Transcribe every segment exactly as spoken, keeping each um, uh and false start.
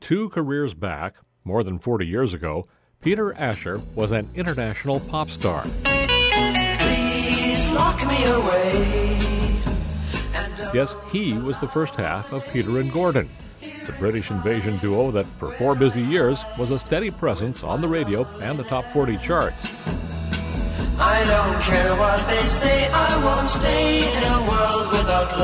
Two careers back, more than forty years ago, Peter Asher was an international pop star. Please lock me away. Yes, he was the first half of Peter and Gordon, the British invasion duo that for four busy years was a steady presence on the radio and the top forty charts. I don't care what they say, I won't stay in a world without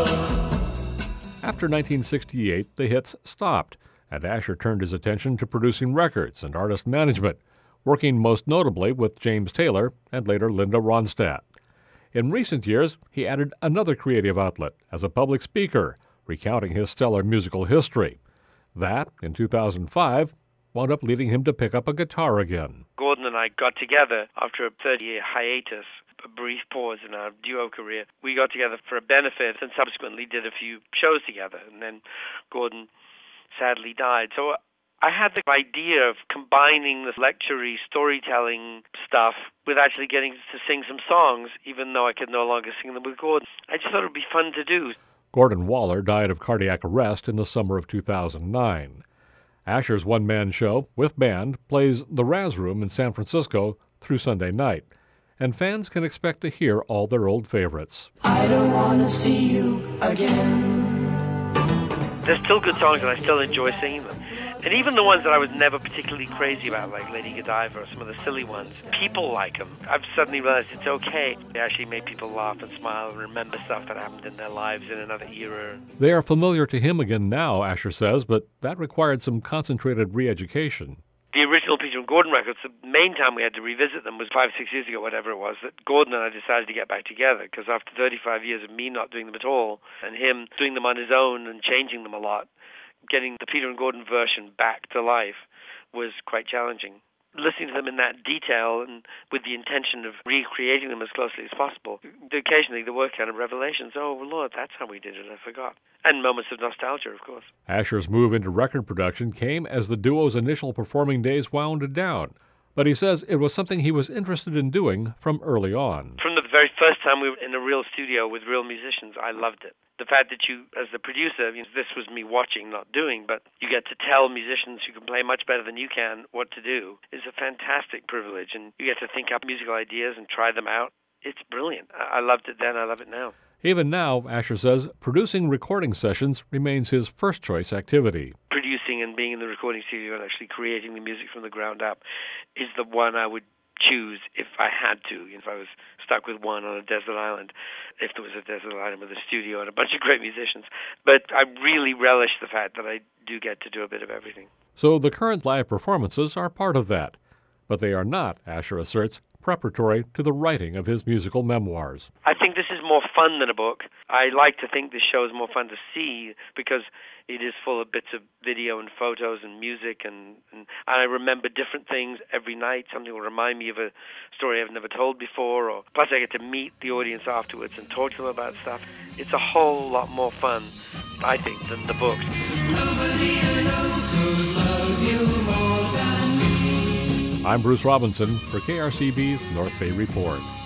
love. After nineteen sixty-eight, the hits stopped, and Asher turned his attention to producing records and artist management, working most notably with James Taylor and later Linda Ronstadt. In recent years, he added another creative outlet as a public speaker, recounting his stellar musical history. That, in two thousand five, wound up leading him to pick up a guitar again. Gordon and I got together after a thirty-year hiatus, a brief pause in our duo career. We got together for a benefit and subsequently did a few shows together. And then Gordon sadly died. So I had the idea of combining this lecture-y storytelling stuff with actually getting to sing some songs, even though I could no longer sing them with Gordon. I just thought it would be fun to do. Gordon Waller died of cardiac arrest in the summer of two thousand nine. Asher's one-man show, with band, plays the Raz Room in San Francisco through Sunday night, and fans can expect to hear all their old favorites. I don't want to see you again. There's still good songs and I still enjoy singing them. And even the ones that I was never particularly crazy about, like Lady Godiva or some of the silly ones, people like them. I've suddenly realized it's okay. They actually made people laugh and smile and remember stuff that happened in their lives in another era. They are familiar to him again now, Asher says, but that required some concentrated re-education. The original Peter and Gordon records, the main time we had to revisit them was five, six years ago, whatever it was, that Gordon and I decided to get back together, because after thirty-five years of me not doing them at all, and him doing them on his own and changing them a lot, getting the Peter and Gordon version back to life was quite challenging. Listening to them in that detail and with the intention of recreating them as closely as possible, occasionally there were kind of revelations. Oh, Lord, that's how we did it, I forgot. And moments of nostalgia, of course. Asher's move into record production came as the duo's initial performing days wound down, but he says it was something he was interested in doing from early on. From the very first time we were in a real studio with real musicians, I loved it. The fact that you, as the producer, you know, this was me watching, not doing, but you get to tell musicians who can play much better than you can what to do is a fantastic privilege, and you get to think up musical ideas and try them out. It's brilliant. I loved it then, I love it now. Even now, Asher says, producing recording sessions remains his first-choice activity. Producing and being in the recording studio and actually creating the music from the ground up is the one I would choose if I had to, if I was stuck with one on a desert island, if there was a desert island with a studio and a bunch of great musicians. But I really relish the fact that I do get to do a bit of everything. So the current live performances are part of that, but they are not, Asher asserts, preparatory to the writing of his musical memoirs. I think this is more fun than a book. I like to think this show is more fun to see because it is full of bits of video and photos and music, and, and, and I remember different things every night. Something will remind me of a story I've never told before, or plus I get to meet the audience afterwards and talk to them about stuff. It's a whole lot more fun, I think, than the books. Nobody I know could love you more than me. I'm Bruce Robinson for K R C B's North Bay Report.